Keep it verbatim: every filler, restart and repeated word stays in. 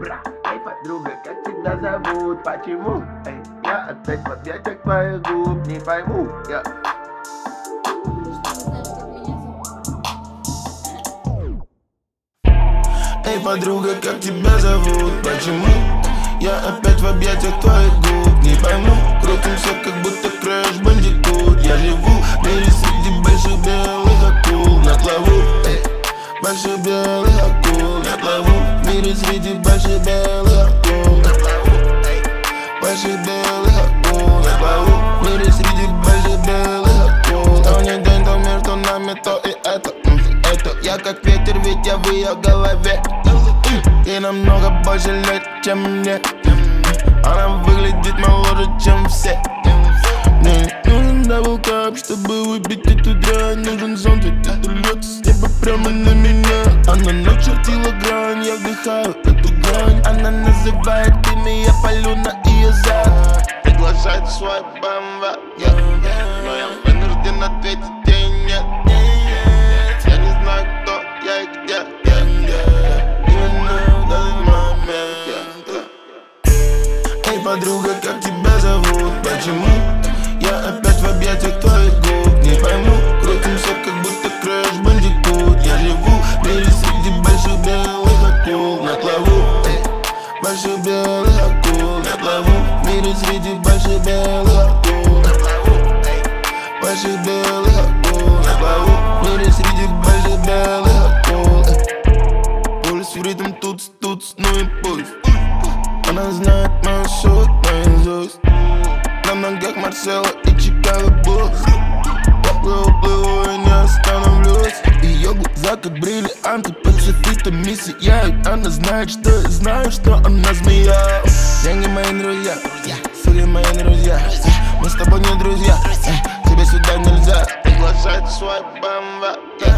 бра. Эй, подруга, как тебя зовут? Почему? Эй, я опять в объятиях твоих губ. Не пойму, я... Эй, подруга, как тебя зовут? Почему? Я опять в объятиях твоих губ. Не пойму, крутимся, как будто Crash Bandicoot. Я живу в мире среди больших белых акул. На плаву, эй, больших белых акул. На плаву, в мире среди больших белых акул. На плаву, эй, больших белых акул. На плаву, в мире среди больших белых акул. Что не день, то между нами то и это. Это я как ветер, ведь я в ее голове. Ей намного больше лет, чем мне. Она выглядит моложе, чем все. Мне не нужен даблкап, чтобы выпить эту дрянь. Нужен зонт, ведь это льется с неба прямо на меня. Она начертила грань, я вдыхаю эту грань. Она называет имя, я палю на ее зад. Приглашает в свой бэ эм вэ, yeah. Но я вынужден ответить ей нет. Я не знаю, кто я и где, yeah, yeah. Эй, подруга, как тебя зовут? Почему? Я опять в объятиях твоих губ. Не пойму, крутимся, как будто Crash Bandicoot. Я живу в мире среди больших белых акул. На плаву, эй, больших белых акул. На плаву, в мире среди больших белых акул. На плаву, эй, больших белых акул. На плаву, в мире среди больших белых акул. Пульс в ритм туц, туц, ну и пусть. Она знает мою суть наизусть. На ногах Марсело и Чикаго Буллс. Я плыву, плыву и не остановлюсь. Ее глаза как бриллианты, под софитами сияют. Она знает, что я знаю, что она змея. Деньги мои друзья, судьи мои друзья. Мы с тобой не друзья, тебе сюда нельзя. Приглашает в свой бэ эм вэ.